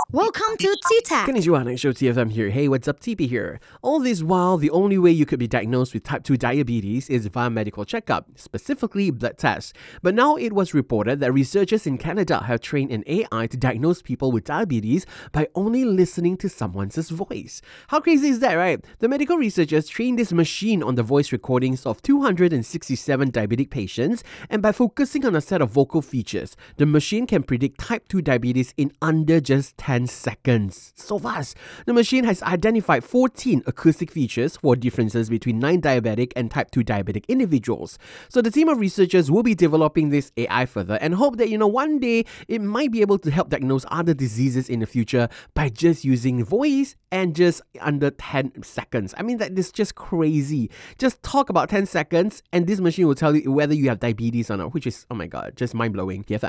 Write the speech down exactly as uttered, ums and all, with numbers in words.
Welcome to T-Tech. Konnichiwa, Night Show T F M here. Hey, what's up, T P here. All this while, the only way you could be diagnosed with type two diabetes is via medical checkup, specifically blood tests. But now it was reported that researchers in Canada have trained an A I to diagnose people with diabetes by only listening to someone's voice. How crazy is that, right? The medical researchers trained this machine on the voice recordings of two hundred sixty-seven diabetic patients, and by focusing on a set of vocal features, the machine can predict type two diabetes in under just ten seconds. So fast! The machine has identified fourteen acoustic features for differences between non-diabetic and type two diabetic individuals. So the team of researchers will be developing this A I further and hope that, you know, one day it might be able to help diagnose other diseases in the future by just using voice and just under ten seconds. I mean, that is just crazy. Just talk about ten seconds and this machine will tell you whether you have diabetes or not, which is, oh my god, just mind-blowing.